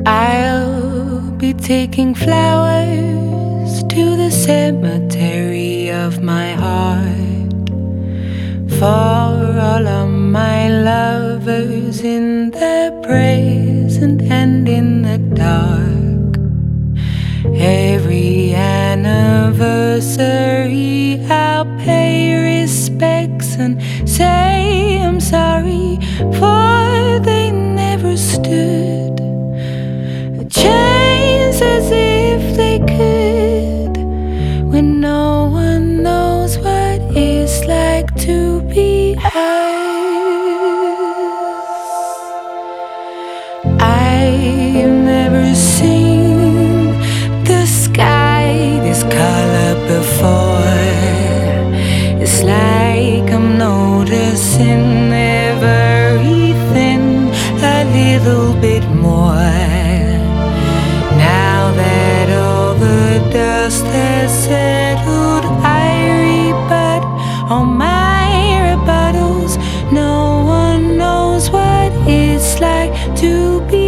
I'll be taking flowers to the cemetery of my heart for all of my lovers in the present and in the dark. Every anniversary I'll pay respects and say I'm sorry, for they never stood a chance as if they could, when no one knows what it's like to be us. I've never seen the sky this color before. It's like I'm noticing everything a little bit more. Now that all the dust has settled, I rebut all my rebuttals. No one knows what it's like to be